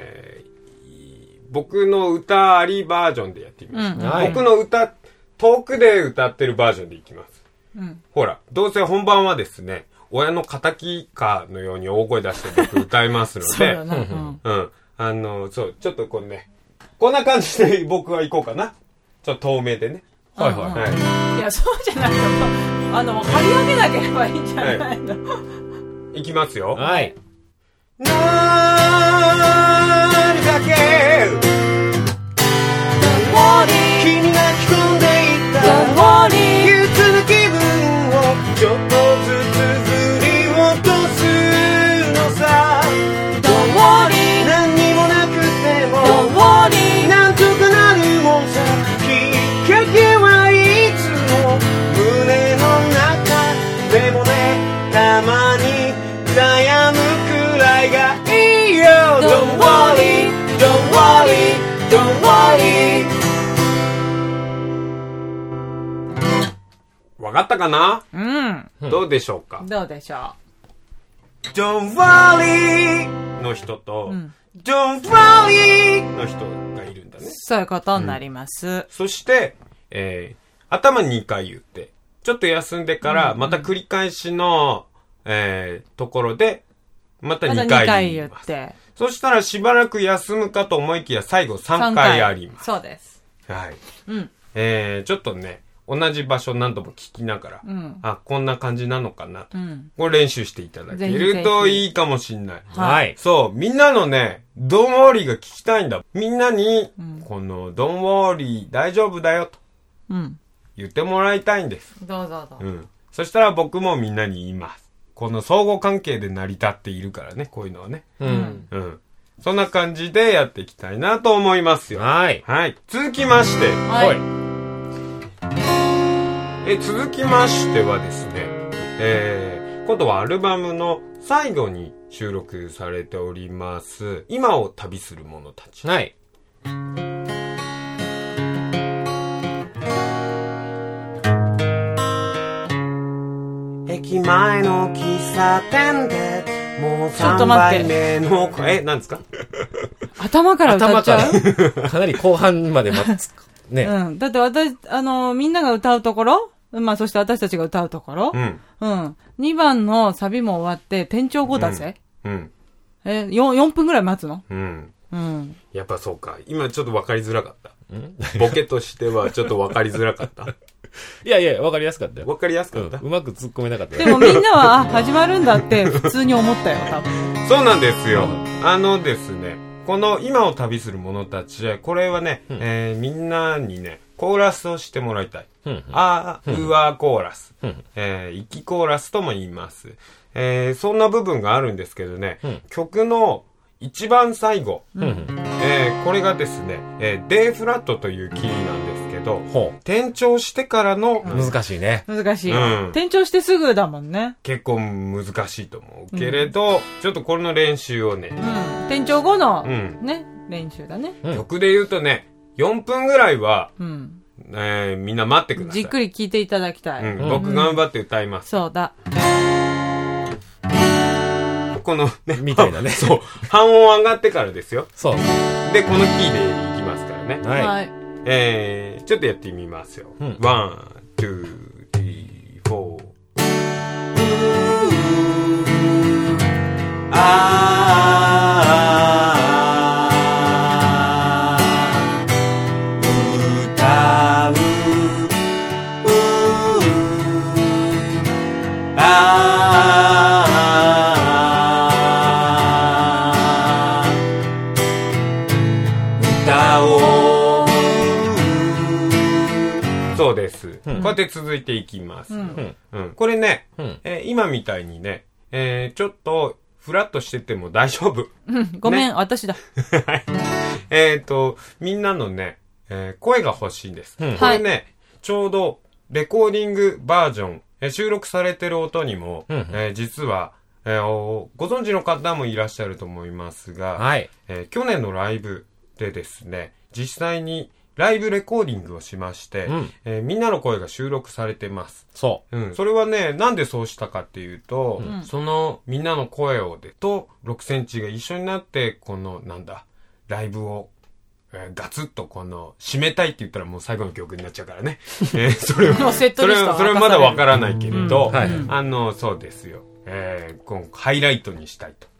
僕の歌ありバージョンでやってみます。僕の歌、遠くで歌ってるバージョンでいきます。ほら、どうせ本番はですね、親の仇かのように大声出して僕歌いますので、 そう、ちょっとこうね、こんな感じで僕は行こうかな。ちょっと透明でね。 はいはいはい。 いや、そうじゃないの。張り上げなければいいんじゃないの。 いきますよ。 はい。 何だけ君が着込んでいった憂鬱な気分をちょっとずつ振り落とすのさ。何にもなくてもなんとかなるもんさ。きっかけはいつも胸の中でもね、たまに悩むくらいがいいよ。 Don't worry, don't worry, don't worry。 わかったかな？ うん。 どうでしょうか？ どうでしょう。Don't worry の人と、Don't worry の人がいるんだね。 そういうことになります。 そして、頭2回言って、ちょっと休んでから、また繰り返しの、ところで、また2回言います。言って。そしたらしばらく休むかと思いきや、最後3回あります。 そうです。 はい。ちょっとね、同じ場所何度も聞きながら、こんな感じなのかなと。これ練習していただけるといいかもしんない。 はい。 そう、みんなのね、Don't worryが聞きたいんだ。みんなに、このDon't worry大丈夫だよと。言ってもらいたいんです。 どうぞどうぞ。 そしたら僕もみんなに言います。この相互関係で成り立っているからね、こういうのはね。そんな感じでやっていきたいなと思いますよ。 はい。 はい。続きまして。 はい。 続きましてはですね、今度はアルバムの最後に収録されております、今を旅する者たち。 はい。 駅前の喫茶店でもう3杯目の何ですか？ 頭から歌っちゃう？ かなり後半まで待つ。ね。 だって私、みんなが歌うところ、そして私たちが歌うところ、2番のサビも終わって、転調後だぜ。4分ぐらい待つの？ やっぱそうか。今ちょっと分かりづらかった。ボケとしてはちょっと分かりづらかった。 いやいや、分かりやすかったよ。 分かりやすかった、 うまく突っ込めなかった。 でもみんなは、始まるんだって普通に思ったよ、多分。 そうなんですよ。ですね、この今を旅する者たち、これはね、みんなにね、コーラスをしてもらいたい。あー、うわーコーラス。息コーラスとも言います。そんな部分があるんですけどね、曲の一番最後、これがですね、D フラットというキーなんですけど、転調してからの、 難しいね。 難しい。転調してすぐだもんね。 結構難しいと思うけれど、ちょっとこれの練習をね。 転調後の、ね、練習だね。 曲で言うとね、4分ぐらいは、みんな待ってください。 じっくり聴いていただきたい。 僕頑張って歌います。 そうだ。 このね、 みたいなね。 そう。半音上がってからですよ。 そう。 で、このキーでいきますからね。 はい。 ちょっとやってみますよ。1、2、3、4。そうです。こうやって続いていきます。これね、今みたいにね、ちょっとフラッとしてても大丈夫。 ごめん、私だ。 みんなのね、声が欲しいんです。これね、ちょうどレコーディングバージョン、収録されてる音にも、実は、ご存知の方もいらっしゃると思いますが、去年のライブでですね、実際にライブレコーディングをしまして、みんなの声が収録されてます。 それはね、なんでそうしたかっていうと、そのみんなの声をと6センチが一緒になって、このライブを、ガツッと締めたいって言ったらもう最後の曲になっちゃうからね。それはまだわからないけれど、そうですよ。ハイライトにしたいと。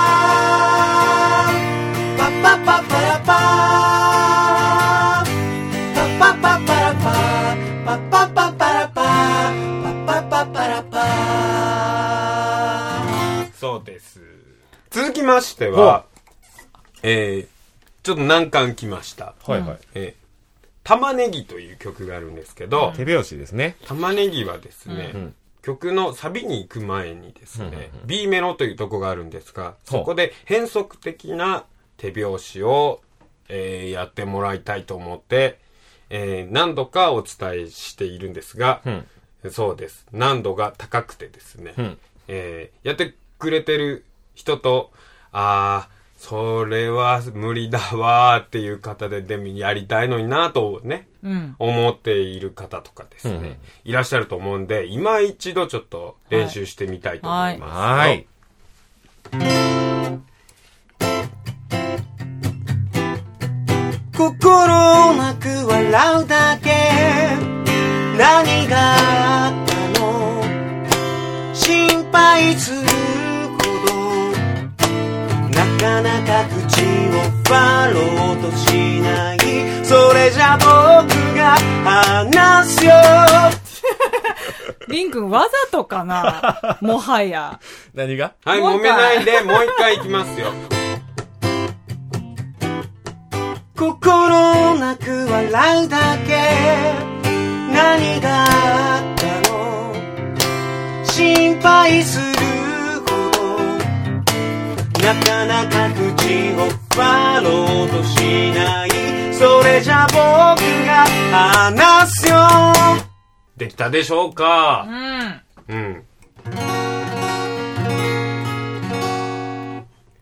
パッパッパッパラパパッパッパッパラパパッパッパッパラパパッパッパッパラパ。 そうです。続きましては、ちょっと難関きました。 はいはい。 玉ねぎという曲があるんですけど、 手拍子ですね。 玉ねぎはですね、曲のサビに行く前にですね、B メロというとこがあるんですが、そこで変則的な手拍子を、やってもらいたいと思って、何度かお伝えしているんですが、そうです。難度が高くてですね、やってくれてる人と、それは無理だわーっていう方で、でもやりたいのになとね、思っている方とかですね、いらっしゃると思うんで、今一度ちょっと練習してみたいと思います。 はい。 心なく笑うだけ、何があったの、心配するほどなかなか口を割ろうとしない。それじゃ僕が話すよ。 リン君わざとかなもはや。 何が？ はい、揉めないで、もう一回いきますよ。 心なく笑うだけ、何があったの、心配するほどなかなか口を割ろうとしない。それじゃ僕が話すよ。 できたでしょうか？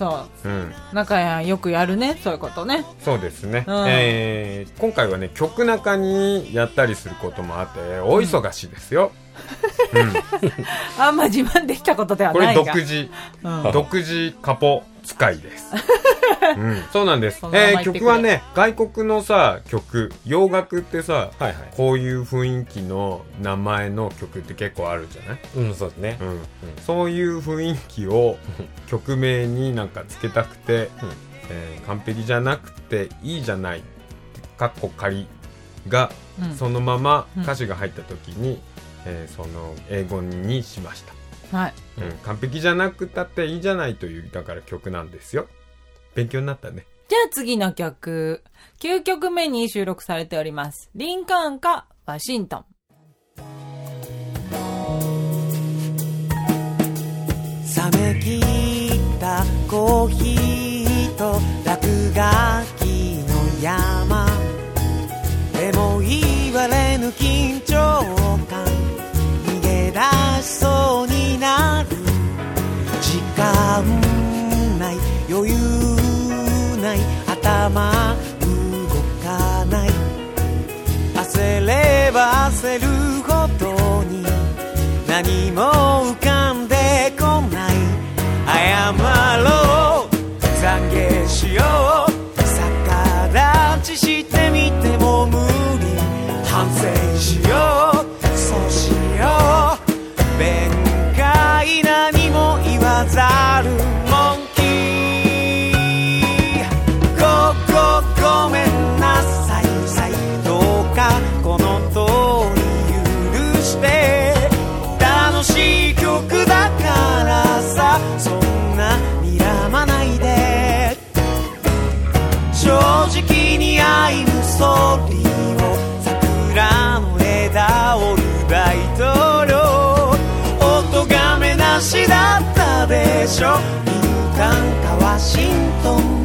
そう。仲よくやるね、そういうことね。 そうですね。今回はね、曲中にやったりすることもあって、大忙しいですよ。 あんま自慢できたことではないが。 これ独自カポ使いです。そうなんです。曲はね、外国のさ、曲、洋楽ってさ、こういう雰囲気の名前の曲って結構あるじゃない？ そうですね。 そういう雰囲気を曲名になんかつけたくて、完璧じゃなくていいじゃない、かっこ仮が、そのまま歌詞が入った時に、その英語にしました。完璧じゃなくたっていいじゃないという、だから曲なんですよ。勉強になったね。 じゃあ次の曲、9曲目に収録されております。リンカーンかワシントン。 冷め切ったコーヒーと落書きの山でも言われぬ緊張感、逃げ出しそうになる時間ない、余裕ない、頭動かない、焦れば焦るほどに何も浮かんでこない、謝ろう、懺悔しよう、逆立ちしてみても無理、反省しよう、そうしよう、弁解何も言わざるもんき、ごめんなさいさい、どうかこの通り許して、楽しい曲だからさ、そんな睨まないで、正直にI'm sorryを桜の枝折る大統領、お咎めなしだったでしょ、リンカーンかワシントン。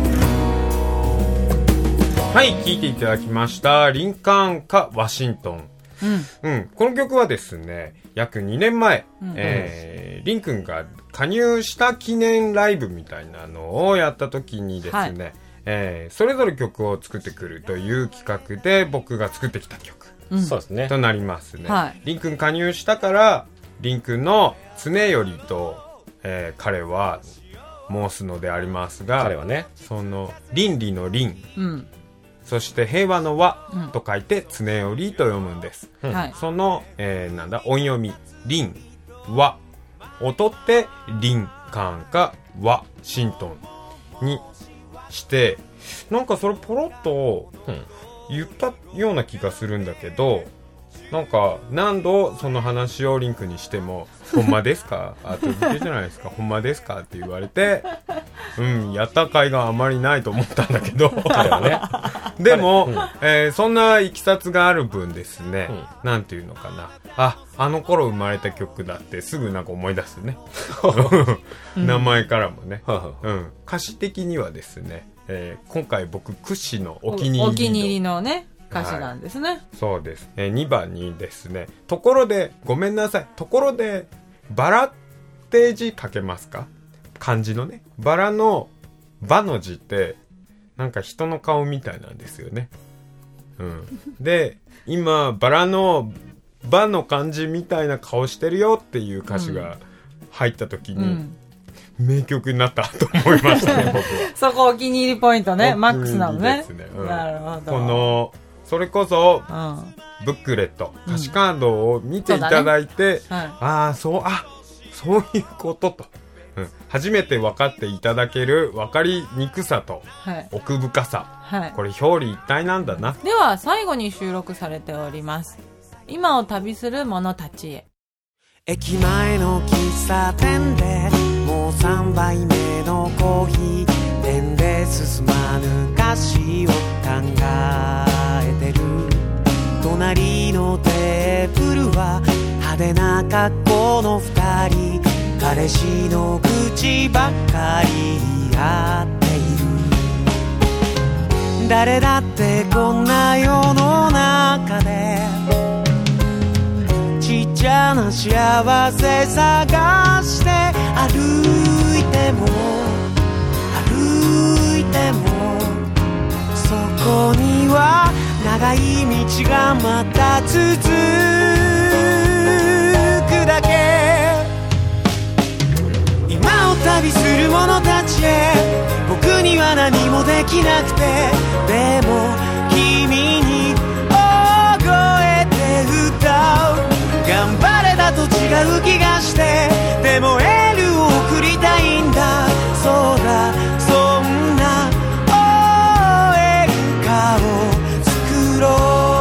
はい、聴いていただきました。リンカーンかワシントン。この曲はですね、約2年前、リンくんが加入した記念ライブみたいなのをやった時にですね、それぞれ曲を作ってくるという企画で僕が作ってきた曲、 そうですね、 となりますね。リンくん加入したから、リンくんの常よりと、彼は申すのでありますが、 彼はね、 その倫理の倫、そして平和の和と書いて常よりと読むんです。その、音読み、倫、和を取ってリンカーンかワシントンにして、なんかそれポロッと言ったような気がするんだけど、なんか何度その話をリンクにしてもほんまですかあと言ってじゃないですかほんまですかって言われて、やった甲斐があまりないと思ったんだけどでも、そんないきさつがある分ですね、なんていうのかな、あの頃生まれた曲だってすぐなんか思い出すね名前からもね、歌詞的にはですね、今回僕屈指のお気に入りのね歌詞なんですね。 そうです。2番にですね、ところでごめんなさい、ところでバラって字書けますか？漢字のね、バラのバの字ってなんか人の顔みたいなんですよね。で、今バラのバの漢字みたいな顔してるよっていう歌詞が入った時に、名曲になったと思いましたね僕は。 そこお気に入りポイントね、マックスなのね。なるほど。 このそれこそ、ブックレット、歌詞カードを見ていただいて、そういうことと、初めて分かっていただける分かりにくさと、奥深さ、これ表裏一体なんだな。 では最後に収録されております。今を旅する者たちへ。 駅前の喫茶店でもう3杯目のコーヒー店で進まぬ歌詞を考えてる。隣のテーブルは派手な格好の2人、彼氏の口ばっかり合っている。誰だってこんな世の中でちっちゃな幸せ探して歩いても長い道がまた続くだけ。今を旅する者たちへ、僕には何もできなくて、でも君に覚えて歌う。頑張れだと違う気がして、でもエールを送りたいんだ。そうだ、そんな応援歌を作ろ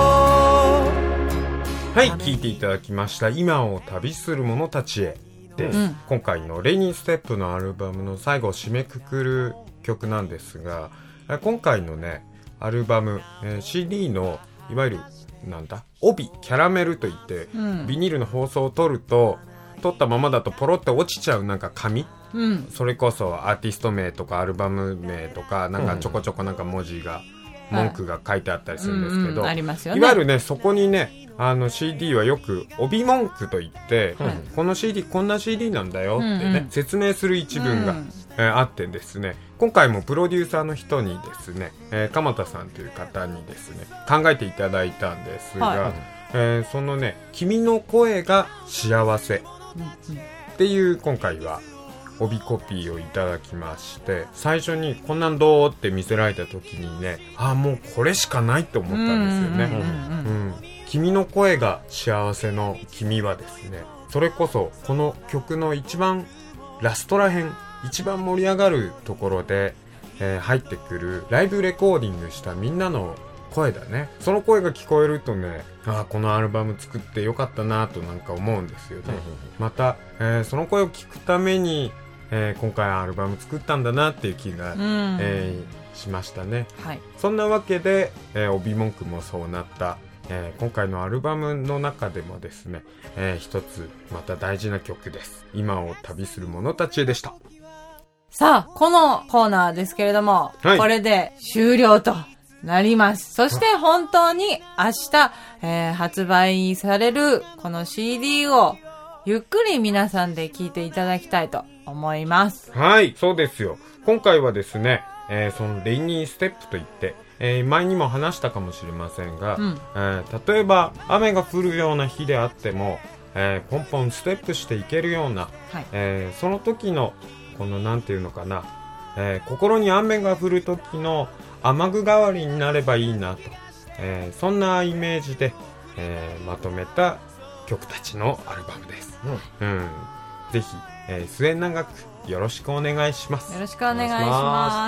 う。 はい、聴いていただきました今を旅する者たちへです、今回のレイニーステップのアルバムの最後を締めくくる曲なんですが、今回のねアルバム、CD のいわゆるなんだ帯キャラメルといって、ビニールの包装を取ると取ったままだとポロって落ちちゃうなんか紙、それこそアーティスト名とかアルバム名とかなんかちょこちょこなんか文字が、文句が書いてあったりするんですけど、 ありますよね。 いわゆるねそこにねCD はよく帯文句といって、この CD こんな CD なんだよってね、説明する一文が、あってですね、今回もプロデューサーの人にですね、鎌田さんという方にですね考えていただいたんですが、そのね君の声が幸せっていう今回は帯コピーをいただきまして、最初にこんなんどうって見せられた時にね、もうこれしかないと思ったんですよね。君の声が幸せの君はですね、それこそこの曲の一番ラストらへん、一番盛り上がるところで、入ってくるライブレコーディングしたみんなの声だね。その声が聞こえるとね、このアルバム作ってよかったなとなんか思うんですよね。また、その声を聞くために、今回アルバム作ったんだなっていう気が、しましたね。そんなわけで、帯文句もそうなった、今回のアルバムの中でもですね、一つまた大事な曲です。今を旅する者たちへでした。 さあ、このコーナーですけれども、これで終了となります。そして本当に明日、発売されるこの CD をゆっくり皆さんで聴いていただきたいと思います。 はい、そうですよ。今回はですね、そのレイニーステップといって、前にも話したかもしれませんが、例えば雨が降るような日であっても、ポンポンステップしていけるような、その時のこのなんていうのかな、心に雨が降る時の雨具代わりになればいいなと、そんなイメージで、まとめた曲たちのアルバムです。ぜひ、末永くよろしくお願いします。 よろしくお願いします。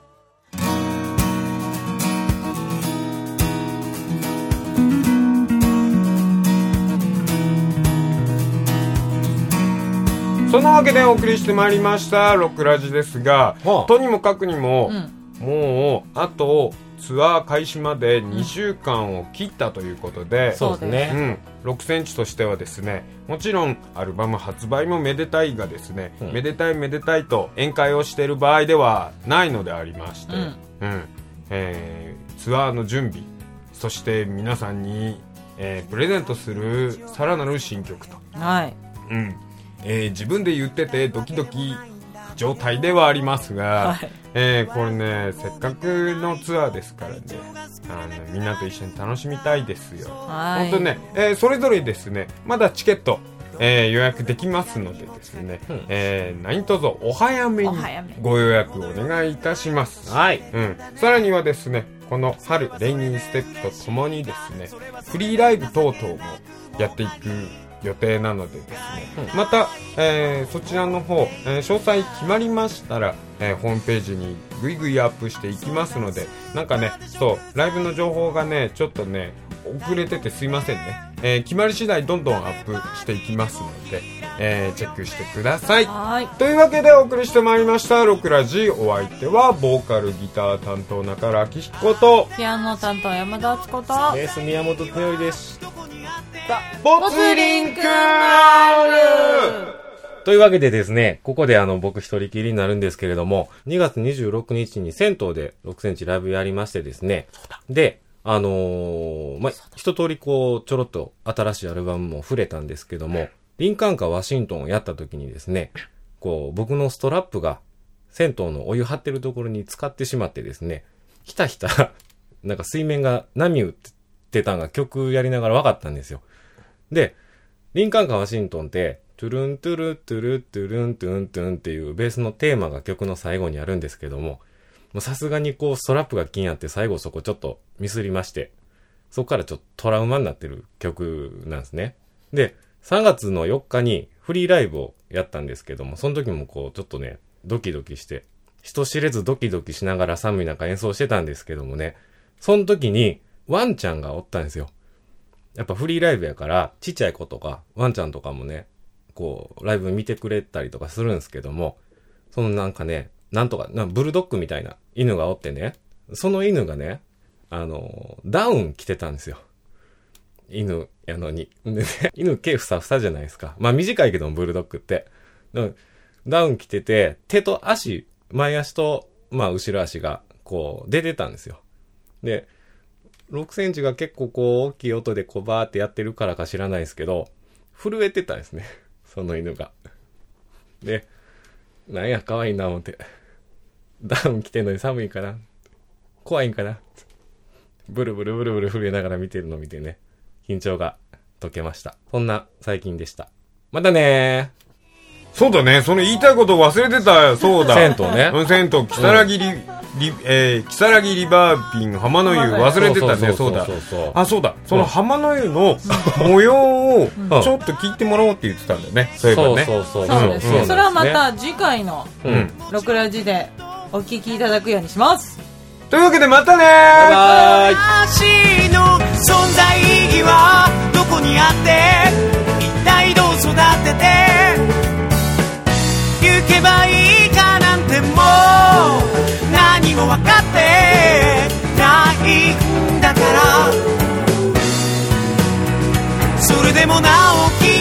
そのわけでお送りしてまいりましたロックラジですが、とにもかくにも、もうあとツアー開始まで2週間を切ったということで、 そうですね、 6センチとしてはですね、もちろんアルバム発売もめでたいがですね、めでたいめでたいと宴会をしている場合ではないのでありまして、ツアーの準備、そして皆さんに、プレゼントするさらなる新曲と、自分で言っててドキドキ状態ではありますが、これね、せっかくのツアーですからね、みんなと一緒に楽しみたいですよ。本当ね、それぞれですね、まだチケット、予約できますのでですね、何卒お早めにご予約お願いいたします。さらにはですね、この春レイニーステップとともにですね、フリーライブ等々もやっていく予定なのでですね、また、そちらの方、詳細決まりましたら、ホームページにぐいぐいアップしていきますので、なんかね、そうライブの情報がねちょっとね遅れててすいませんね、決まり次第どんどんアップしていきますので、チェックしてください。というわけでお送りしてまいりましたロクラジ、お相手はボーカルギター担当中良明彦とピアノ担当山田敦子とベース宮本つよりでした。 ボツリンクアールというわけでですね、ここで僕一人きりになるんですけれども、2月26日に銭湯で6センチライブやりましてですね、で、一通りこうちょろっと新しいアルバムも触れたんですけども、リンカーンかワシントンをやった時にですね、こう僕のストラップが銭湯のお湯張ってるところに使ってしまってですね、ひたひたなんか水面が波打ってたのが曲やりながら分かったんですよ。で、リンカーンかワシントンって、トゥルントゥルトゥルトゥルントゥントゥンっていうベースのテーマが曲の最後にあるんですけども、もうさすがにこうストラップが気になって最後そこちょっとミスりまして、そこからちょっとトラウマになってる曲なんですね。で、3月の4日にフリーライブをやったんですけども、その時もこうちょっとね、ドキドキして、人知れずドキドキしながら寒い中演奏してたんですけどもね、その時にワンちゃんがおったんですよ。やっぱフリーライブやから、ちっちゃい子とか、ワンちゃんとかもね、こう、ライブ見てくれたりとかするんですけども、そのなんかね、なんとか、ブルドッグみたいな犬がおってね、その犬がね、ダウン着てたんですよ。犬やのに。でね、犬毛ふさふさじゃないですか。まあ短いけども、ブルドッグって。ダウン着てて、手と足、前足と、まあ後ろ足が、こう、出てたんですよ。で、6センチが結構こう、大きい音でこうバーってやってるからか知らないですけど、震えてたんですね。その犬が。で、なんや、可愛いな思って。ダウン着てんのに寒いかな、怖いんかな、ブルブルブルブル震えながら見てるのを見てね、緊張が解けました。そんな最近でした。またねー。 そうだね、その言いたいこと忘れてたよ。そうだ。 銭湯ね。 銭湯、木更木リバービン浜の湯忘れてたね。そうだ。あ、そうだ。その浜の湯の模様をちょっと聞いてもらおうって言ってたんだよね。そういえばね。 そうです。それはまた次回のロクラジでお聞きいただくようにします。 というわけでまたねー。 バイバイ。 私の存在意義はどこにあって、一体どう育てて行けばいいかなんてもう何も分かってないんだから、それでもなお